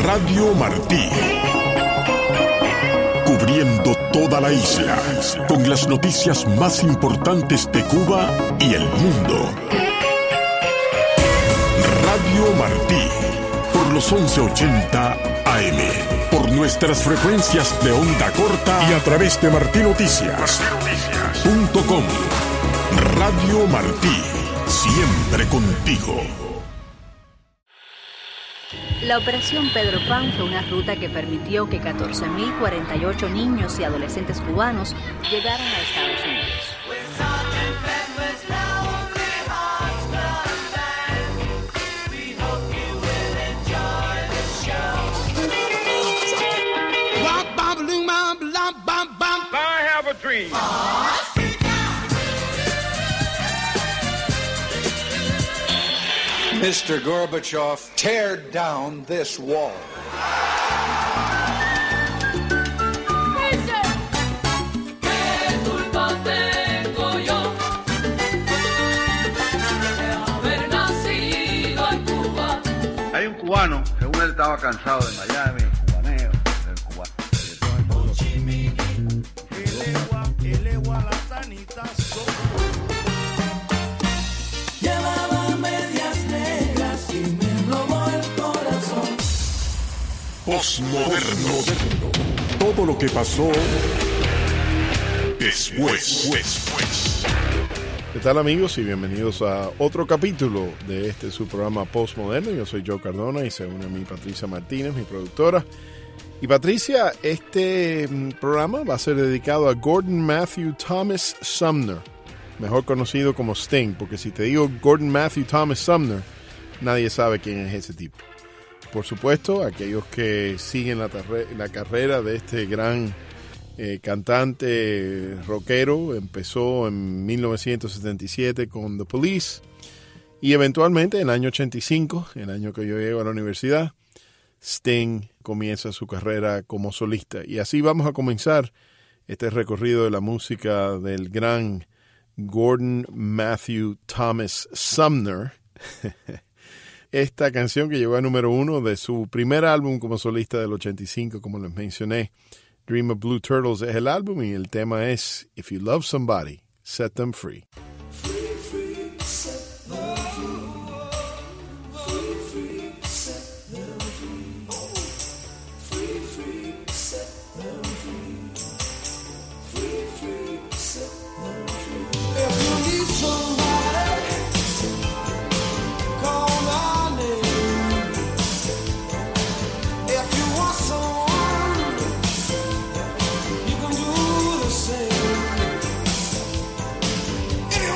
Radio Martí. Cubriendo toda la isla, con las noticias más importantes de Cuba y el mundo. Radio Martí, por los 1180 AM, por nuestras frecuencias de onda corta y a través de martinoticias.com. Radio Martí, siempre contigo. La Operación Pedro Pan fue una ruta que permitió que 14.048 niños y adolescentes cubanos llegaran a Estados Unidos. I have a dream. Mr. Gorbachev, tear down this wall. ¿Qué culpa tengo yo de haber nacido en Cuba? Hay un cubano, según él estaba cansado de Miami, el cubaneo, del cubano. Postmoderno. Todo lo que pasó después. ¿Qué tal, amigos? Y bienvenidos a otro capítulo de su programa Postmoderno. Yo soy Joe Cardona y se une a mí Patricia Martínez, mi productora. Y Patricia, este programa va a ser dedicado a Gordon Matthew Thomas Sumner, mejor conocido como Sting, porque si te digo Gordon Matthew Thomas Sumner, nadie sabe quién es ese tipo. Por supuesto, aquellos que siguen la carrera de este gran cantante rockero, empezó en 1977 con The Police y eventualmente en el año 85, el año que yo llego a la universidad, Sting comienza su carrera como solista. Y así vamos a comenzar este recorrido de la música del gran Gordon Matthew Thomas Sumner. Esta canción que llegó a número 1 de su primer álbum como solista del 85, como les mencioné, Dream of Blue Turtles es el álbum y el tema es If You Love Somebody, Set Them Free. If you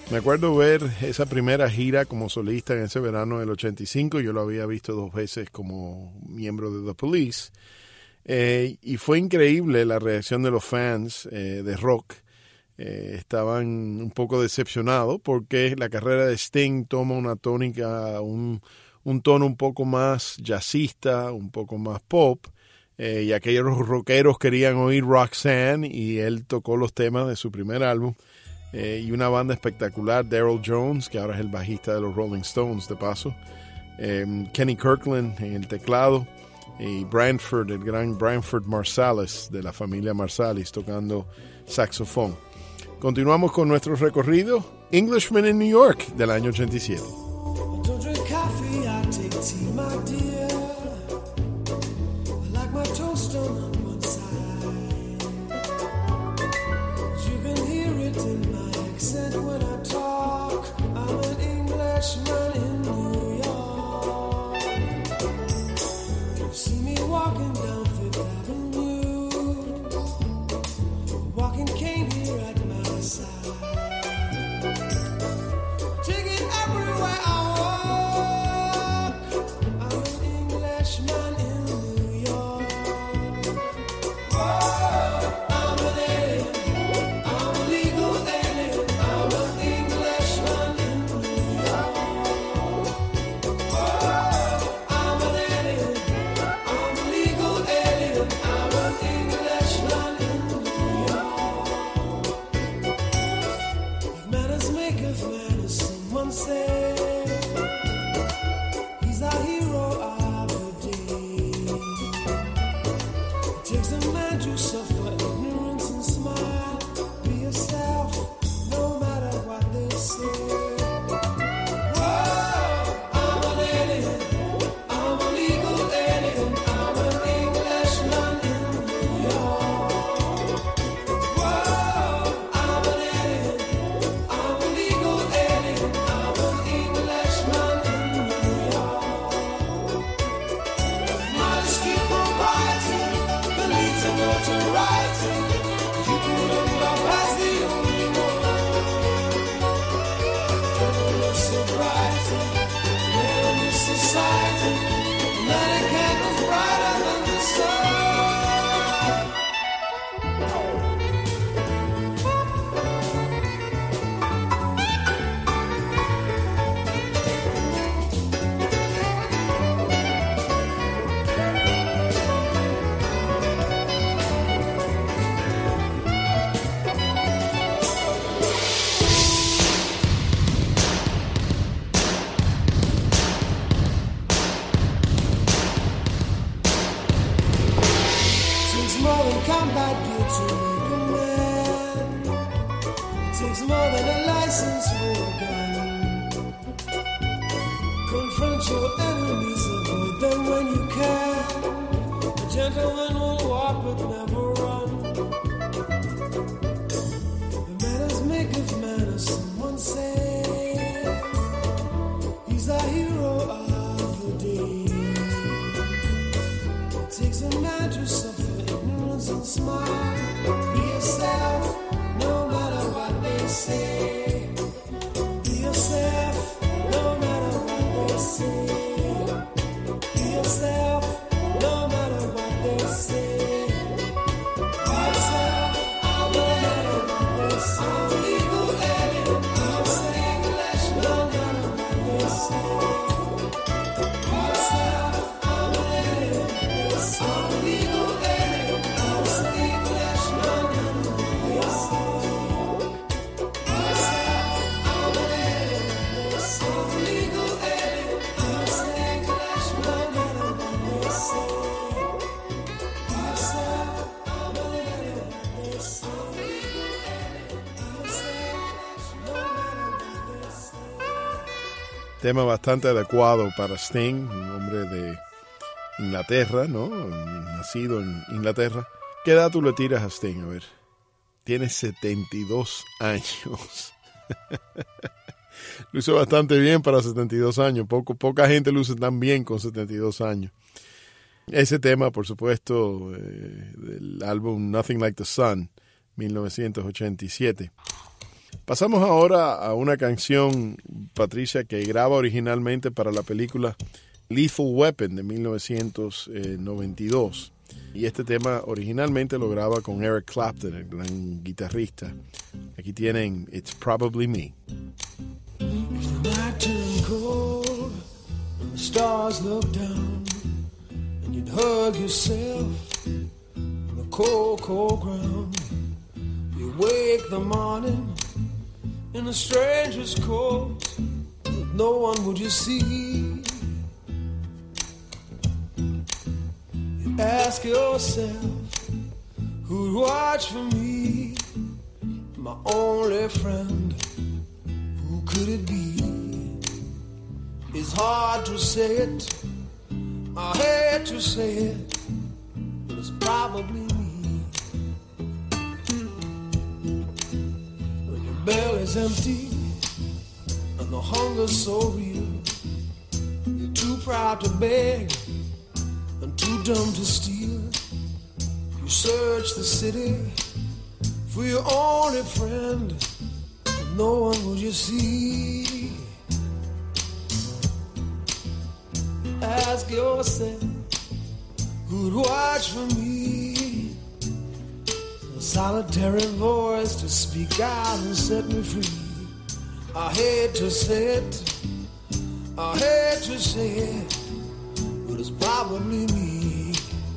Me acuerdo ver esa primera gira como solista en ese verano del 85. Yo lo había visto 2 veces como miembro de The Police. Y fue increíble la reacción de los fans de rock. Estaban un poco decepcionados porque la carrera de Sting toma una tónica, un tono un poco más jazzista, un poco más pop. Y aquellos rockeros querían oír Roxanne y él tocó los temas de su primer álbum. Y una banda espectacular, Daryl Jones, que ahora es el bajista de los Rolling Stones, de paso. Kenny Kirkland en el teclado. Y Branford, el gran Branford Marsalis, de la familia Marsalis, tocando saxofón. Continuamos con nuestro recorrido. Englishman in New York, del año 87. Don't drink coffee, I take tea, my dear. I like my toast on one side. You can hear it in my accent when I talk. I'm an Englishman in New York. You see me walking down Fifth Avenue, walking cane here at my side. Take it everywhere I walk. I'm an Englishman in New York. I'm an alien. I'm a legal alien. I'm an Englishman in New York. I'm an alien. I'm a legal alien. I'm an Englishman in New York. If manners make of manners, someone said he's our hero of the day. It takes a man to suffer ignorance and smile. Be yourself, no matter what they say. I'm an alien. I'm a legal alien. I'm an Englishman in New York. I'm an alien. I'm a legal alien. I'm an Englishman in New York. Modesty, propriety, the leads to notoriety. You put them up as the only one. General sobriety, male in this society. Not a candle's brighter than the sun. Takes more than combat gear to make a man. It takes more than a license for a gun. Confront your enemies, avoid them when you can. A gentleman will walk but never run. The manners make of manners, someone said. He's a hero of the day. It takes a man to suffer ignorance and smile. Be yourself, no matter what they say. Be yourself, no matter what they say. Be yourself, no matter what they say. Be yourself, no matter what they say. I'm a legal alien. I'm an Englishman, no matter what they say. Be yourself, I'm an alien. I'm a legal alien. I'm an Englishman in New York. Be yourself, I'm an alien. I'm a legal alien. I'm an Englishman, no matter what they say. Be yourself, I'm an alien. I'm a legal alien. I'm an Englishman, no matter what they say. Tema bastante adecuado para Sting, un hombre de Inglaterra, ¿no? Nacido en Inglaterra. ¿Qué edad tú le tiras a Sting? A ver. Tiene 72 años. Luce bastante bien para 72 años. Poca gente luce tan bien con 72 años. Ese tema, por supuesto, del álbum Nothing Like the Sun, 1987. Pasamos ahora a una canción, Patricia, que graba originalmente para la película Lethal Weapon de 1992. Y este tema originalmente lo graba con Eric Clapton, el gran guitarrista. Aquí tienen It's Probably Me. If the night turned cold and the stars looked down, and you'd hug yourself on the cold, cold ground, you wake the morning in a stranger's coat, with no one would you see. You ask yourself, who'd watch for me, my only friend, who could it be? It's hard to say it, I hate to say it, but it's probably me. When your belly's empty and the hunger's so real, you're too proud to beg and too dumb to steal. You search the city for your only friend, but no one will you see. Ask yourself, who'd watch for me? A solitary voice to speak out and set me free. I hate to say it, I hate to say it, but it's probably me.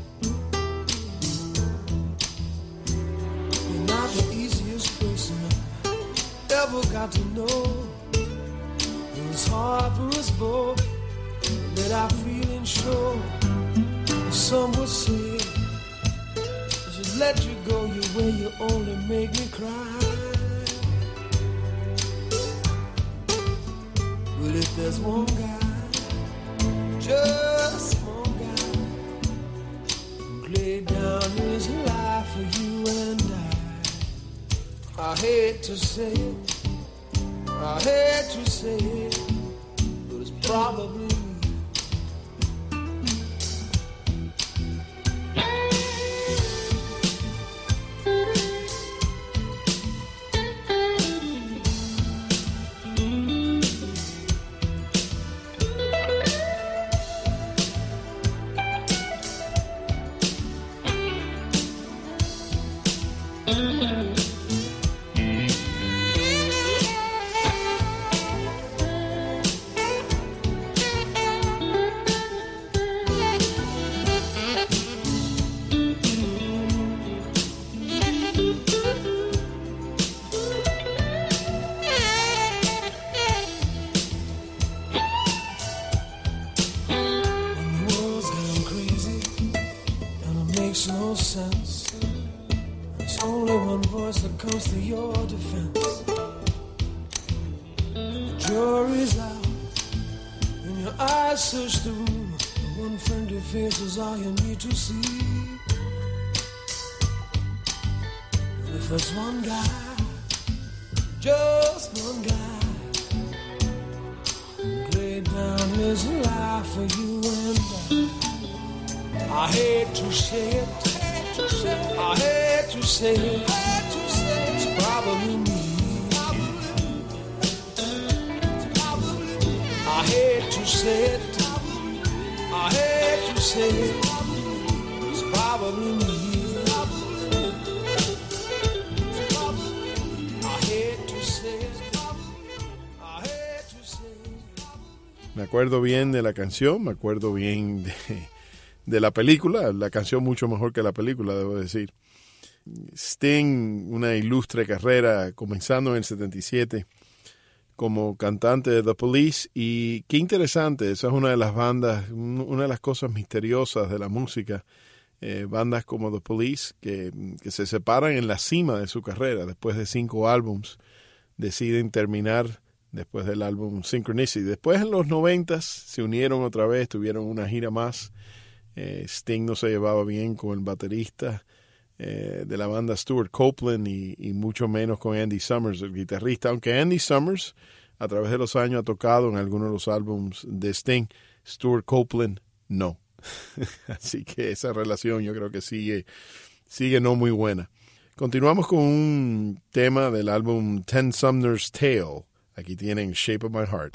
You're not the easiest person I ever got to know. It's hard for us both that I feel and show. Some would say I should let you go your way, you only make me cry. Well, if there's one guy, just one guy, who laid down his life for you and I hate to say it, I hate to say it, but it's probably no sense. There's only one voice that comes to your defense. The jury's out and your eyes search the room. One friendly face is all you need to see. And if there's one guy, just one guy, who laid down his life for you and I hate to say it, I hate to say it, it's probably me. I hate to say it, I hate to say it, it's probably me. I hate to say it, I hate to say it. Me acuerdo bien de la canción, me acuerdo bien de la película, la canción mucho mejor que la película, debo decir. Sting, una ilustre carrera, comenzando en el 77 como cantante de The Police, y qué interesante, esa es una de las bandas, una de las cosas misteriosas de la música, bandas como The Police, que se separan en la cima de su carrera, después de 5 álbums, deciden terminar después del álbum Synchronicity. Después en los 90s se unieron otra vez, tuvieron una gira más. Sting no se llevaba bien con el baterista de la banda Stuart Copeland y mucho menos con Andy Summers, el guitarrista, aunque Andy Summers a través de los años ha tocado en algunos de los álbumes de Sting, Stuart Copeland no. Así que esa relación yo creo que sigue no muy buena. Continuamos con un tema del álbum Ten Sumner's Tale. Aquí tienen Shape of My Heart.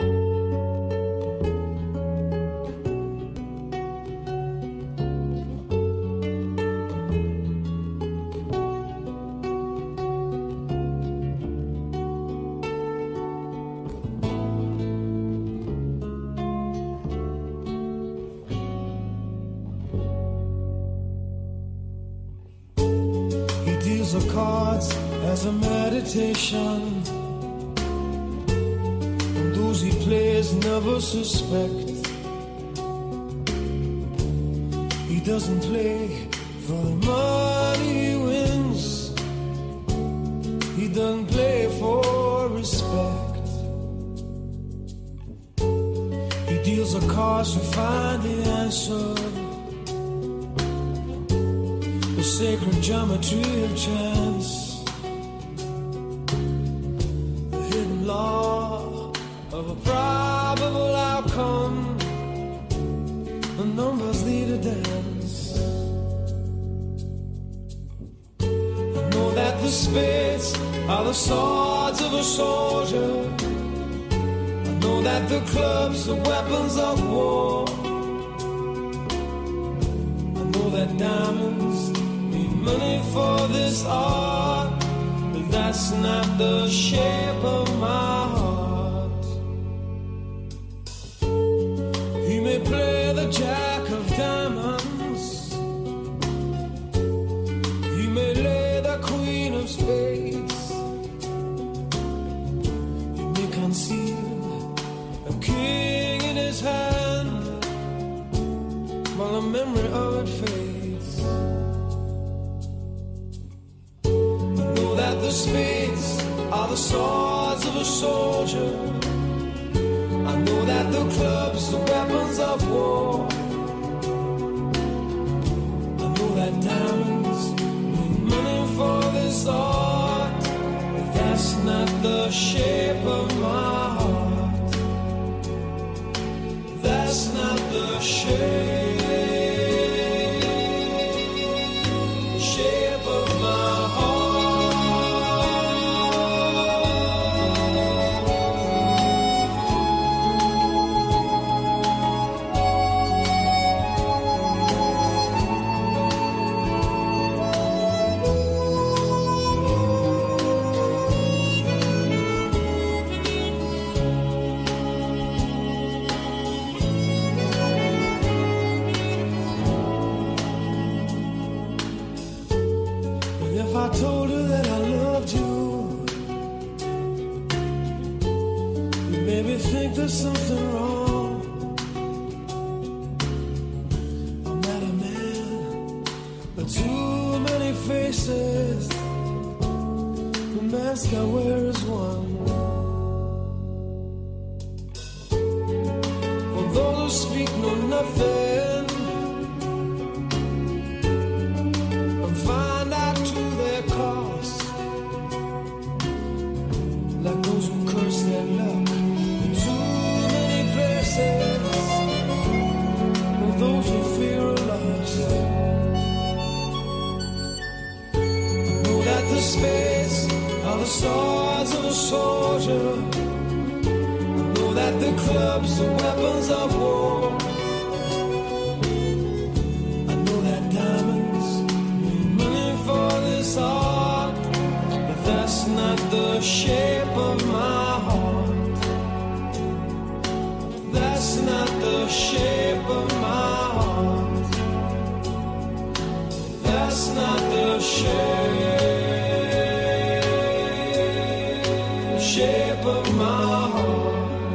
Of cards as a meditation, and those he plays never suspect. He doesn't play for the money he wins, he doesn't play for respect. He deals the cards to find the answer, the sacred geometry of chance, the hidden law of a probable outcome. The numbers lead a dance. I know that the spades are the swords of a soldier. I know that the clubs are weapons of war. I know that diamonds money for this art, but that's not the shape of my heart. He may play the jack of diamonds, he may lay the queen of spades, he may conceal a king in his hand while the memory of it fades. The spades are the swords of a soldier. I know that the clubs are weapons of war. I know that diamonds need money for this art, but that's not the shape of my heart. That's not the shape of my heart. There's something wrong. I'm not a man, but too many faces. The mask I wear is one. For those who speak know nothing and find out to their cost, like those who curse their luck. For those who fear are lost, I know that the spades are the swords of a soldier. I know that the clubs are weapons of war. I know that diamonds need money for this art, but that's not the shape of my heart. That's not the shape of my heart. That's not the shape of my heart.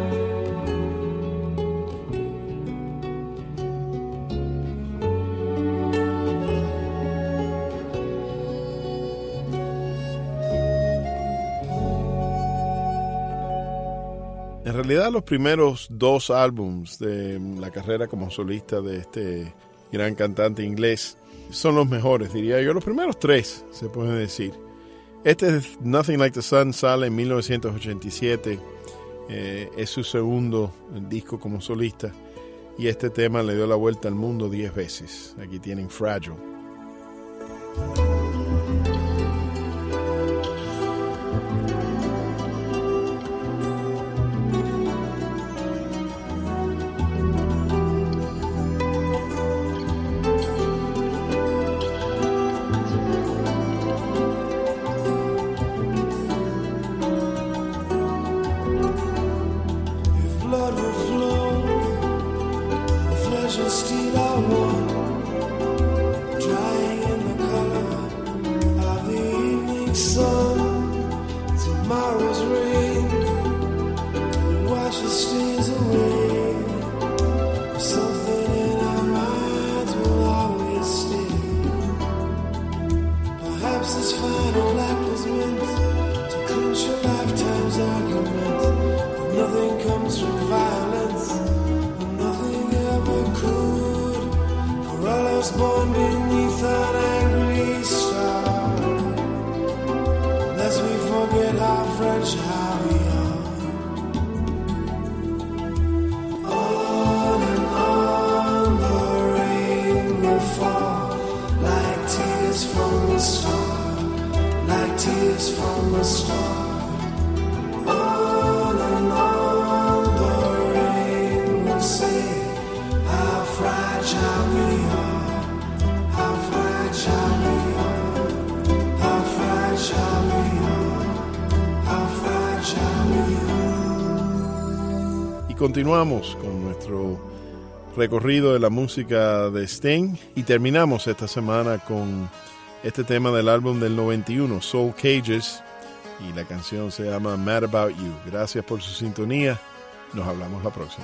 En realidad los primeros dos álbums de la carrera como solista de este gran cantante inglés son los mejores, diría yo. Los primeros tres, se puede decir. Este es Nothing Like the Sun, sale en 1987. Es su segundo disco como solista. Y este tema le dio la vuelta al mundo 10 veces. Aquí tienen Fragile. shall steal our one, drying in the color of the evening sun. Tomorrow's rain washes stains away. Something in our minds will always stay. Perhaps this final act was meant to clinch a lifetime's argument. But nothing comes from violence, and nothing ever could. For all us born beneath an angry star, lest we forget how fragile we are. On and on the rain will fall, like tears from a star, like tears from a star. On and on the rain will say how fragile we are, how fragile we are, how fragile we are, how fragile we are. Y continuamos con nuestro recorrido de la música de Sting y terminamos esta semana con este tema del álbum del 91, Soul Cages, y la canción se llama Mad About You. Gracias por su sintonía. Nos hablamos la próxima.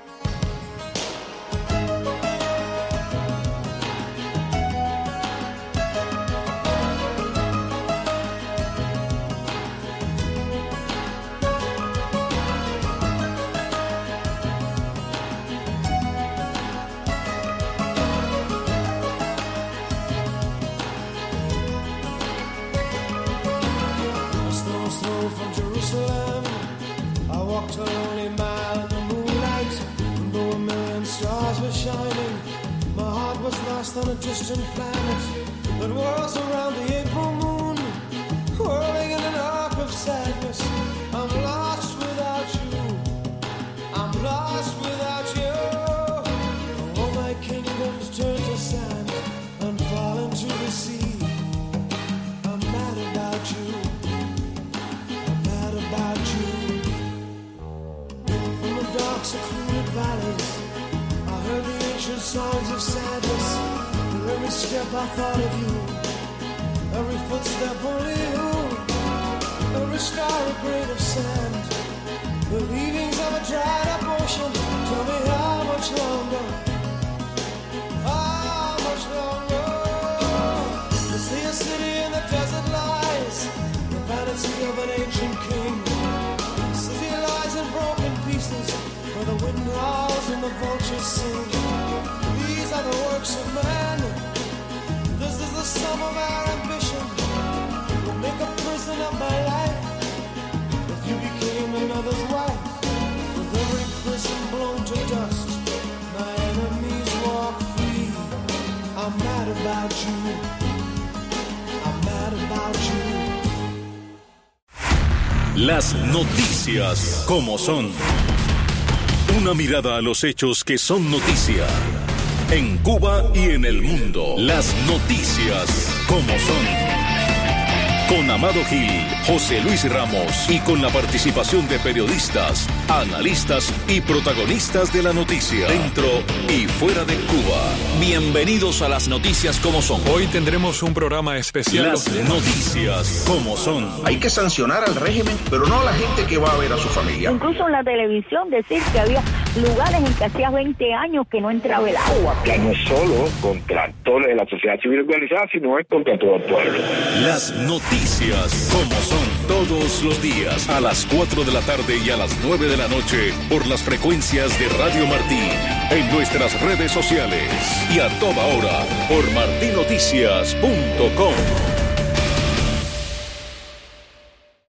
From Jerusalem, I walked a lonely mile in the moonlight, and though a million stars were shining, my heart was lost on a distant planet that whirls around the April moon, whirling in an arc of sadness. I'm lost without you, I'm lost without you. All my kingdoms turn to sand and fall into the sea. I'm mad about you, about you. From the dark secluded valleys, I heard the ancient songs of sadness. With every step I thought of you, every footstep only you, every scar a grain of sand, the leavings of a dried up ocean. Tell me how much longer, how much longer? To see a city in the desert lies, the vanity of an ancient king. City lies in broken pieces, where the wind howls and the vultures sing. These are the works of man. This is the sum of our ambition. We'll make a prison of my life if you became another's wife. With every prison blown to dust, my enemies walk free. I'm mad about you, I'm mad about you. Las noticias como son. Una mirada a los hechos que son noticia. En Cuba y en el mundo. Las noticias como son. Con Amado Gil, José Luis Ramos y con la participación de periodistas, analistas y protagonistas de la noticia, dentro y fuera de Cuba. Bienvenidos a Las Noticias como son. Hoy tendremos un programa especial. Las noticias como son. Hay que sancionar al régimen, pero no a la gente que va a ver a su familia. Incluso en la televisión decir que había lugares en que hacía 20 años que no entraba el agua. Ya no es solo contra toda la sociedad civil organizada, sino es contra todo el pueblo. Las noticias como son, todos los días a las 4 de la tarde y a las 9 de la noche por las frecuencias de Radio Martí, en nuestras redes sociales y a toda hora por martinoticias.com.